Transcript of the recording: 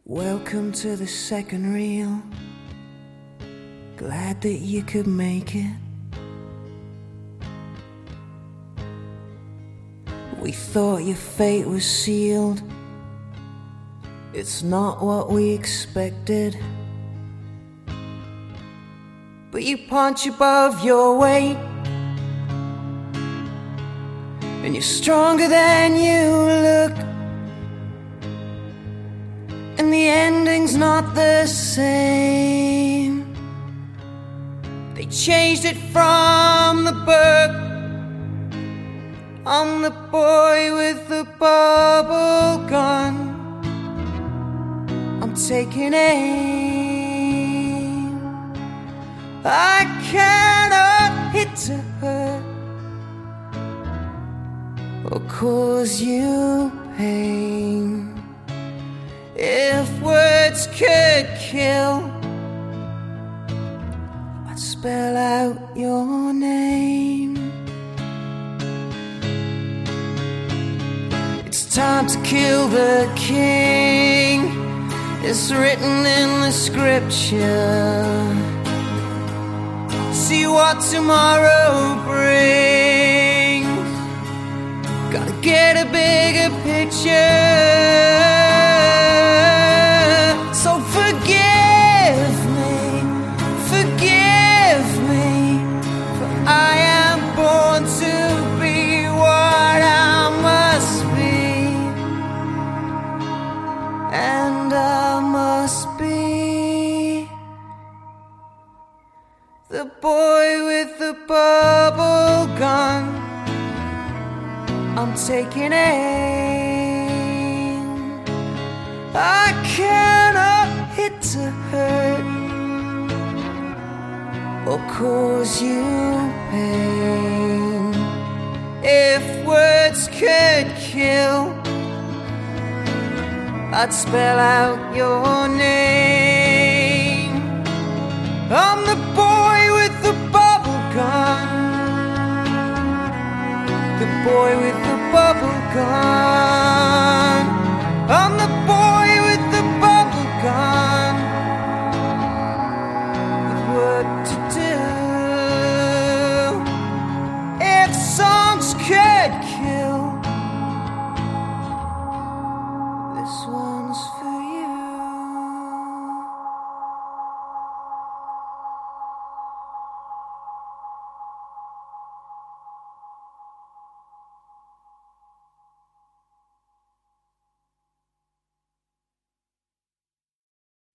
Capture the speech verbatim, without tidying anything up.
Welcome to the second reel. Glad that you could make it. We thought your fate was sealed. It's not what we expected. But you punch above your weight, and you're stronger than you look. And the ending's not the same. They changed it from the book. I'm the boy with the bubble gun. I'm taking aim. I cannot hit to hurt or cause you pain. If words could kill, I'd spell out your name. It's time to kill the king. It's written in the scripture. See what tomorrow brings. Gotta get a bigger picture. So forgive me, forgive me, for I am born to be what I must be, and I must be the boy with the bubble gun. I'm taking aim. I cannot hit to hurt or cause you pain. If words could kill, I'd spell out your name. I'm the boy with the bubble gun. The boy with the bubble gun. I'm the boy with the bubble gun. With work to do. If songs could kill, this one's for